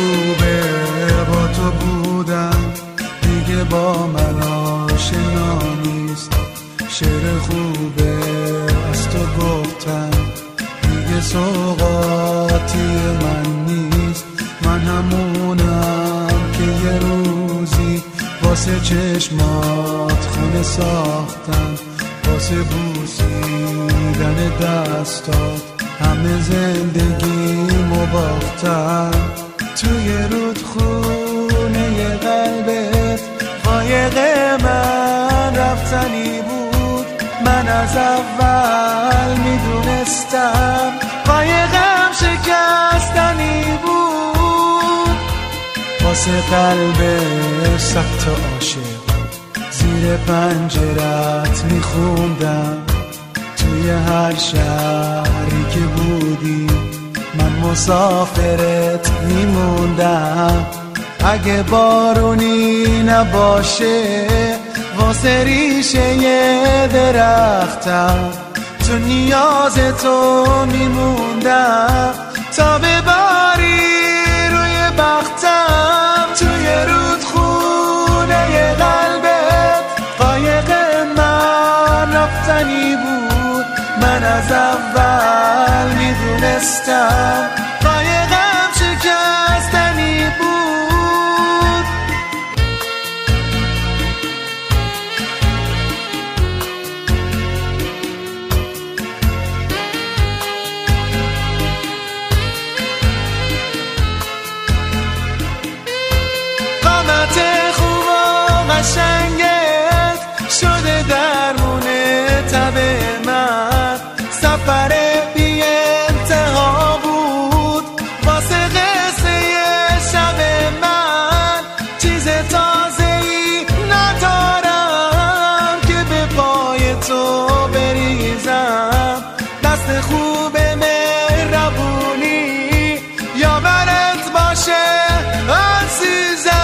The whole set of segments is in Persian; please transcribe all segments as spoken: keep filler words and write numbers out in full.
خوبه با تو بودم، دیگه با من آشنا نیست. شعر خوبه از تو گفتم، دیگه سوغاتی من نیست. من همونم که یه روزی واسه چشمات خونه ساختم، واسه بوسیدن دستات همه زندگیمو باختم. توی رودخونه قلبت قایق من رفتنی بود، من از اول میدونستم قایقم شکستنی بود. واسه قلبش صد تا عاشق زیر پنجرت میخوندم، توی هر شهری که بودی من مسافرت میموندم. اگه بارونی نباشه واسه ریشه یه درختم، تو نیاز تو میموندم تا بباری روی بختم. توی رودخونه قلبت قایق من رفتنی بود، من از اول میدونستم قایقم شکستنی بود. قامت خوب و قشنگت شده درمونه تب من، سفر بی انتها بود واسه قصه شب من. چیز تازه‌ای ندارم که به پای تو بریزم، دست خوب مهربونی یاورت باشه عزیزم.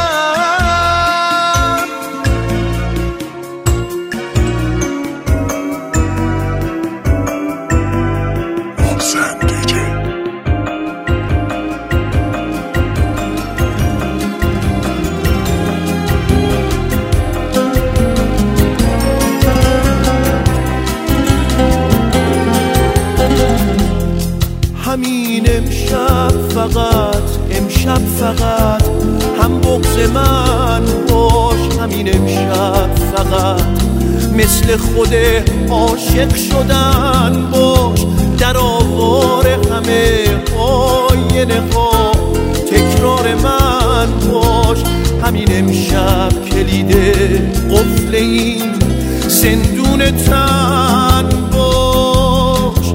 همین امشب فقط امشب فقط هم بغض من باش، همین امشب فقط مثل خود عاشق شدن باش. در آوار همه آینه ها تکرار من باش، همین امشب کلید قفل این زندون تن باش.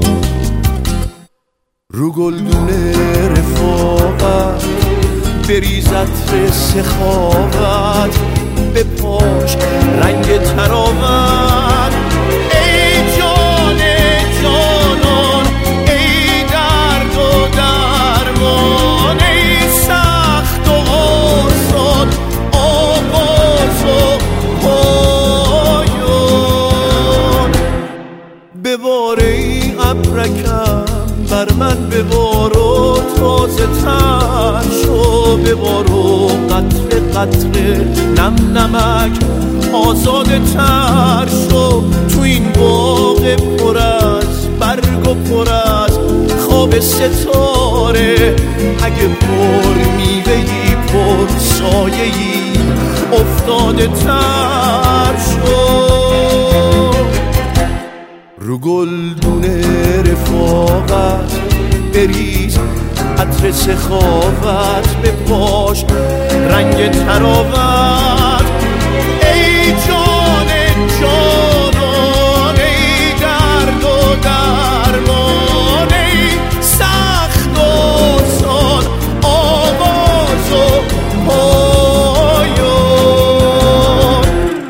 رو گلدون رفاقت بریز عطر سخاوت، به پاش رنگ تراوت. ای جان جانان، ای درد و درمان، ای سخت و آسان، آغاز و پایان. ببار ای ابرکم بر من ببار و تازه تر شو، ببار و قطره قطره نم نمک آزاده تر شو. تو این باغ پر از برگ و پر از خواب ستاره، اگه پر میوهی پر سایه‌ای افتاده تر شو. رو گلدون رفاقت بریز عطر سخاوت، به پاش رنگ تراوت. ای جان جانان، ای درد و درمان، ای سخت و آسان، آواز و پایان.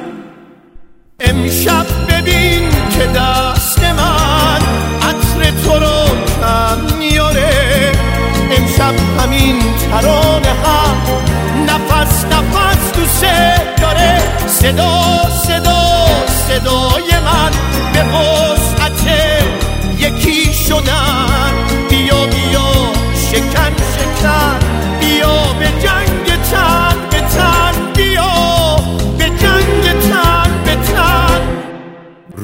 امشب ببین که دست من عطر تو رو کم میاره، امشب همین ترانه هم نفس نفس دوست داره. صدا صدا صدای من به وسعت یکی شدن، بیا بیا شکن شکن، بیا به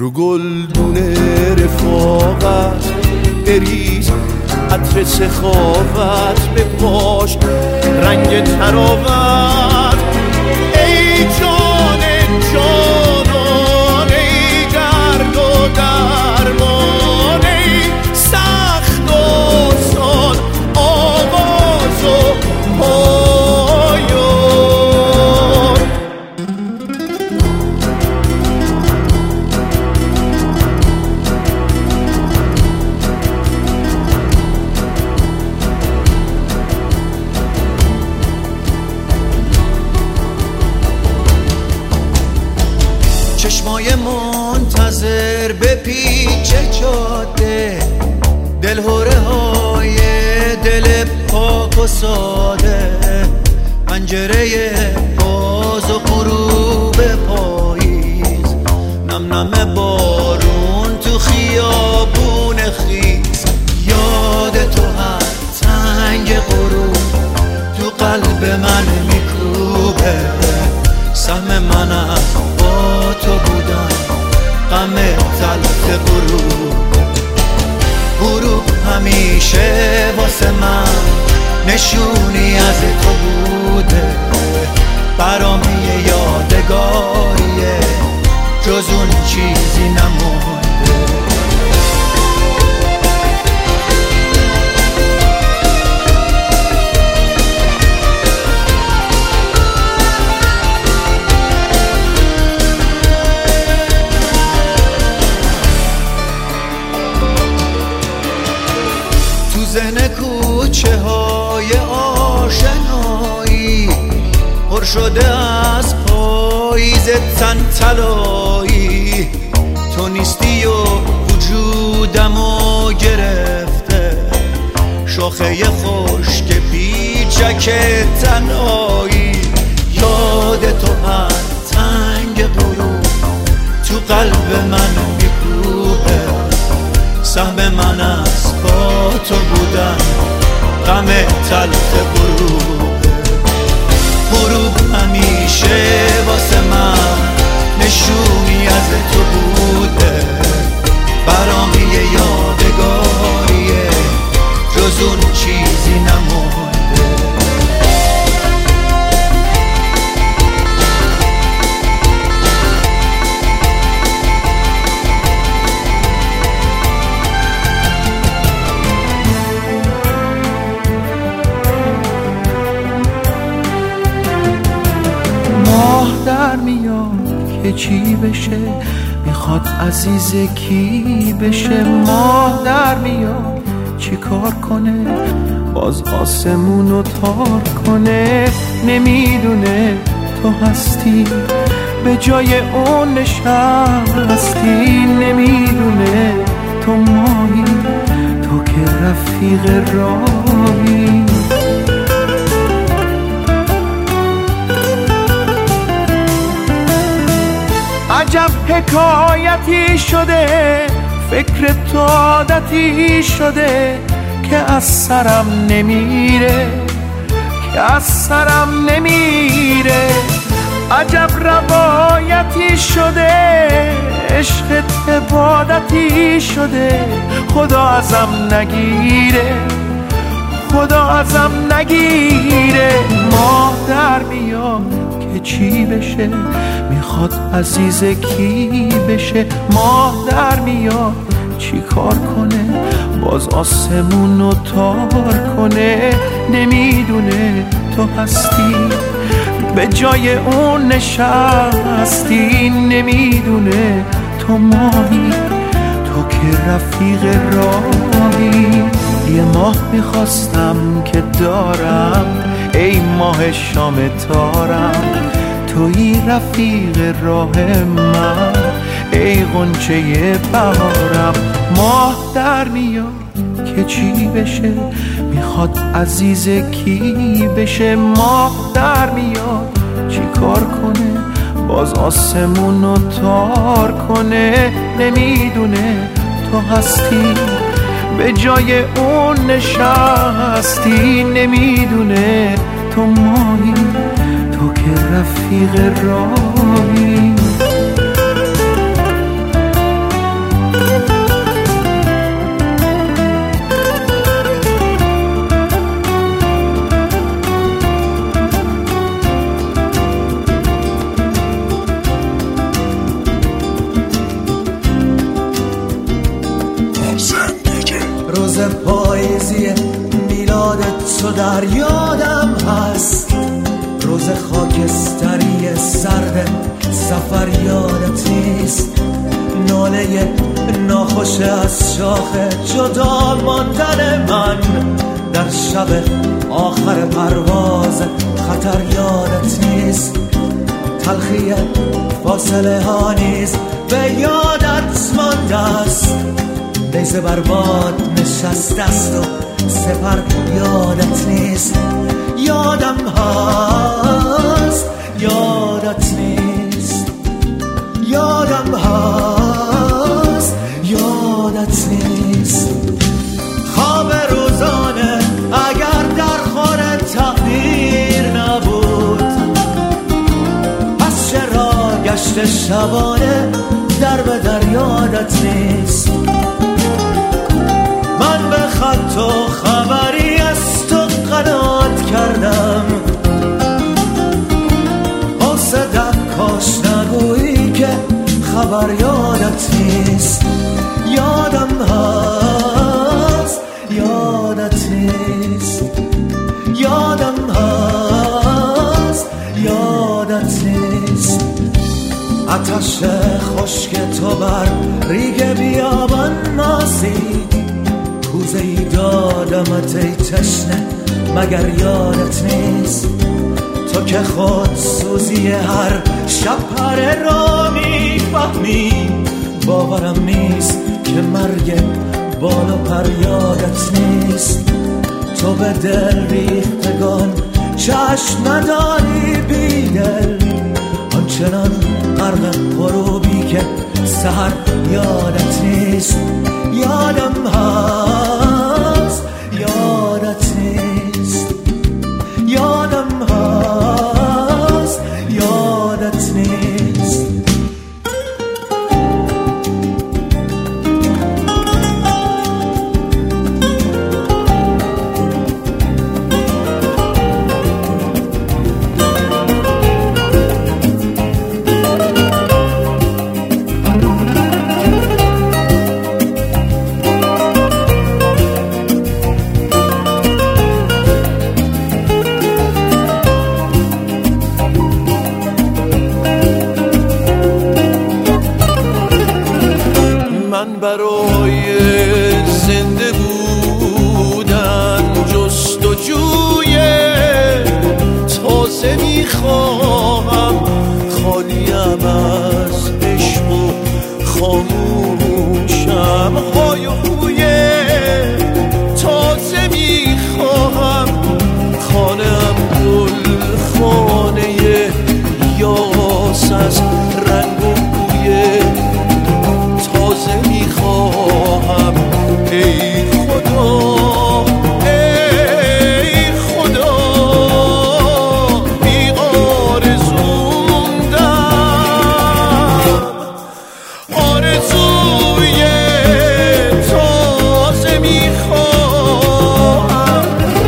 رو گلدون رفاقت بریز عطر سخاوت بپاش رنگ تراوت ای جان جانان ای درد و درمان ای سخت و سان آواز و پایان چشمای منتظر به پیچ جاده دلهوره های دل پاک و ساده پنجره باز و غروب پاییز نم نم بارون تو خیابون خیز یاد تو هر تنگ غروب تو قلب من میکوبه سهم من از با تو بودن غم تلخ غروب غروب همیشه واسه من نشونی از تو بوده برام یه یادگاریه جز اون چیزی نمونده زن کوچه های آشنایی پر شده از پاییز تن طلایی تو نیستی و وجودمو گرفته شاخه خشک پیچک تنهایی یاد تو هر تنگ غروب تو قلب من میکوبه سهم من از با تو بودن غم تلخ غروب غروب همیشه واسه من نشونی از تو بوده برام یه یادگاریه جز اون چیزی نمونده در میاد که چی بشه میخواد عزیز کی بشه ماه در میاد چی کار کنه باز آسمونو تار کنه نمیدونه تو هستی به جای اون نشستی نمیدونه تو ماهی تو که رفیق راهی عجب حکایتی شده فکر تو عادتی شده که از سرم نمیره که از سرم نمیره عجب روایتی شده عشقت عبادتی شده خدا ازم نگیره خدا ازم نگیره ماه در میاد که چی بشه میخواد عزیز کی بشه ماه در میاد چی کار کنه باز آسمونو تار کنه نمیدونه تو هستی به جای اون نشستی نمیدونه تو ماهی تو که رفیق راهی یه ماه میخواستم که دارم ای ماه شام تارم توی رفیق راه من ای غنچه بهارم ماه در میاد که چی بشه میخواد عزیز کی بشه ماه در میاد چی کار کنه باز آسمونو تار کنه نمیدونه تو هستی به جای اون نشستی نمیدونه تو ماهی تو که رفیق راهی تو در یادم هست، روز خاکستری سرد سفر یادت نیست، ناله ناخوش از شاخ جدا ماندن من در شب آخر پرواز خطر یادت نیست، تلخی فاصله ها نیز به یادت مانده است، نیزه بر باد نشسته است و سپر یادت نیست، یادم هست یادت نیست، یادم هست یادت نیست. خواب روزانه اگر در خور تقدیر نبود، پس چرا گشت شبانه در به در یادت نیست. من به خط و خبری از تو قناعت کردم، حسدت کاش نگویی که خبر یادت نیست، یادم هست یادت نیست، یادم هست یادت نیست. آتش خشک تو بر ریگ بیابان ماسید، کوزه ای دادمت ای تشنه مگر یادت نیست. تو که خود سوزی هر شب پره را میفهمی، باورم نیست که مرگ بال و پر یادت نیست. تو به دل ریختگان چشم نداری بیدل، آنچنان غرق غروبی که سحر یادت نیست، یادم هست یادت نیست، یادم هست یادت نیست. برای زنده بودن جستجوی تازه میخواهم، خالیم از عشق و خاموشم های و هوی تازه میخواهم، خانم گل خانه یاس از رنگ و بوی تازه میخواهم. ای خدا ای خدا بی آرزو موندم، آرزوی تازه میخواهم.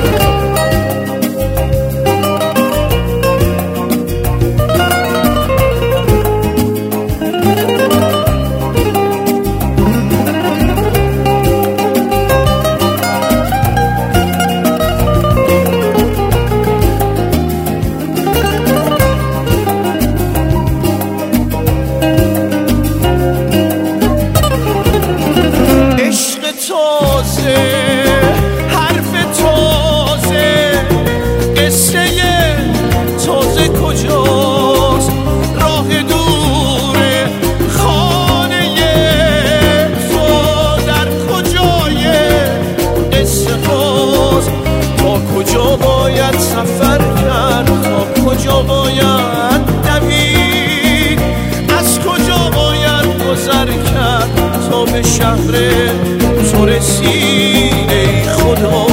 حرف تازه قصه تازه کجاست، راه دور خانه تو در کجای قصه هاست، تا کجا باید سفر کرد، تا کجا باید دوید، از کجا باید گذر کرد تا به شهر تو رسید. ای خدا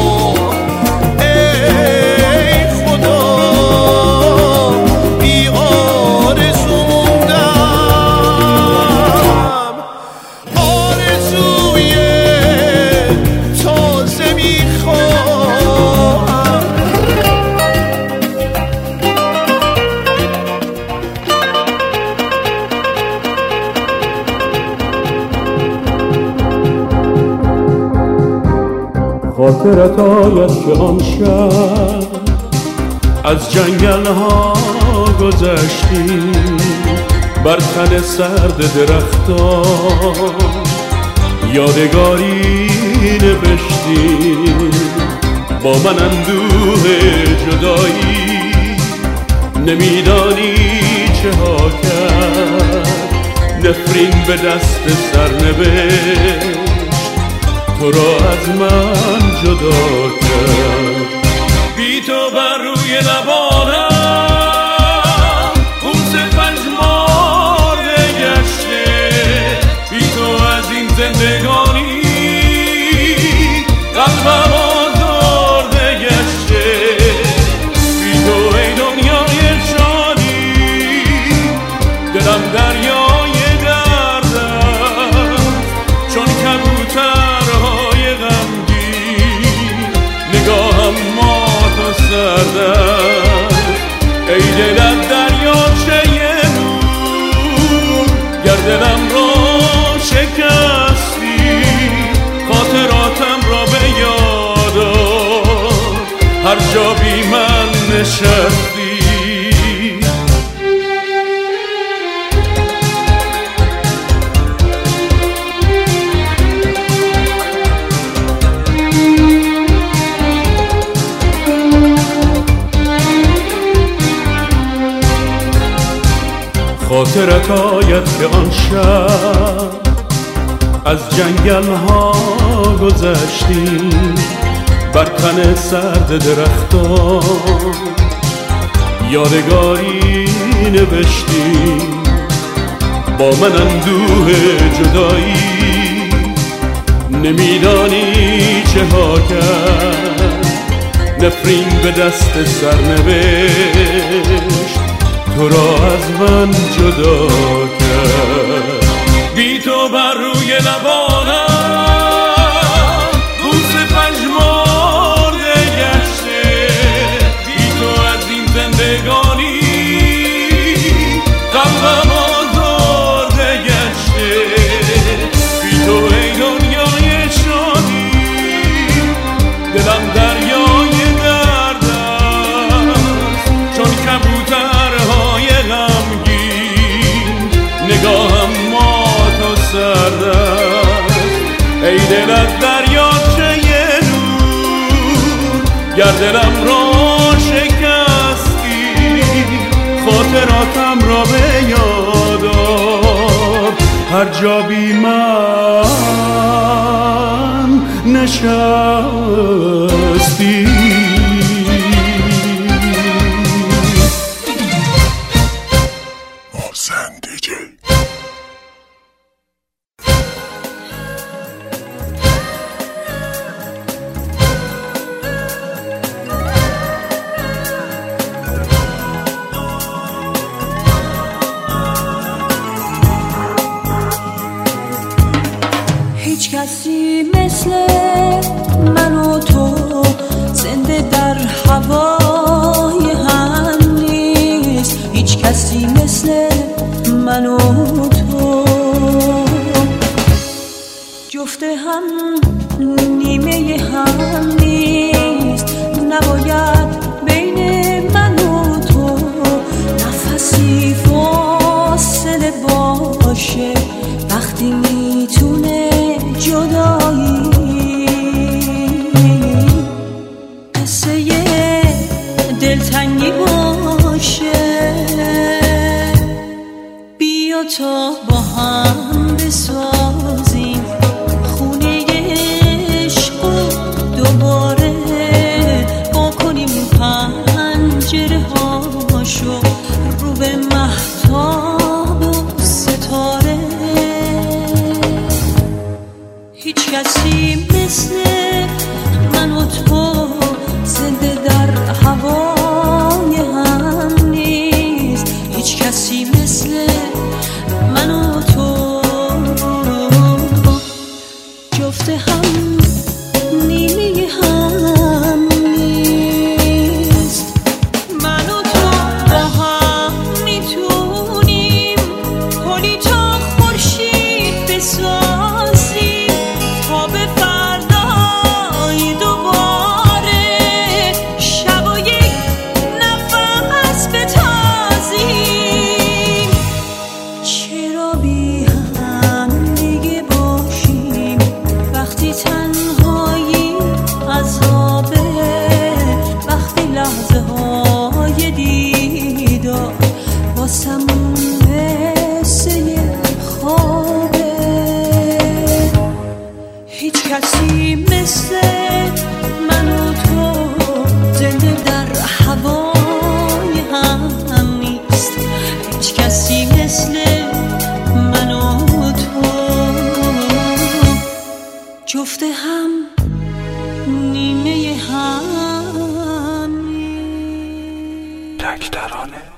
ای خدا بی آرزو موندم، آرزوی تازه میخواهم. خاطرت آید که آن شب از جنگل ها گذشتی، بر تن سرد درختان یادگاری نوشتی. با من اندوه جدایی نمیدانی چه ها کرد، نفرین به دست سرنوشت تو را از من جدا کرد. بی تو بر روی لبانم بوس پژمرده گشته، بی تو از این زندگانی قلبم آزرده گشته. بی تو ای دنیای شادی دلم دریای دردم، چون کبوترهای غمگین نگاهم مات و سردم. ای دلت دریاچه نور، گر دلم را شکستی خاطراتم را به یاد آر، هر جا بی من نشستی. خاطرت آید که آن شب از جنگل ها گذشتی، بر تن سرد درختان یادگاری نوشتی. با من اندوه جدایی نمیدانی چه ها کرد، نفرین به دست سرنوشت تو را از من جدا کرد. بی تو بر روی لبانم بوس پژمرده گشته، بی تو از این زندگانی قلبم آزرده گشته. بی تو ای دنیای شادی دلم دریای دردم، چون کبوترهای غمگین نگاهم مات و سردم. ای دلت دریاچه نور، گر دلم را شکستی خاطراتم را به یاد آر، هر جا بی من نشستی. هیچ کسی مثل من و تو زنده در هوای هم نیست، هیچ کسی مثل من و تو جفت هم نیمه هم نیست. نباید بین من و تو نفسی فاصله باشه، وقتی میتونه جدایی قصه دلتنگی باشه. بیا تا با هم بسازیم خونه عشق و دوباره با کنیم پنجره هاشو رو به مهتاب و ستاره. هیچ کسی مثل من و تو زنده در هوای هم نیست، هیچ کسی مثل من و تو جفت هم نیمه هم نیست. من و کسی مثل من و تو زنده در هوای هم نیست. هیچ کسی مثل من و تو جفت هم نیمه هم نیست. تک ترانه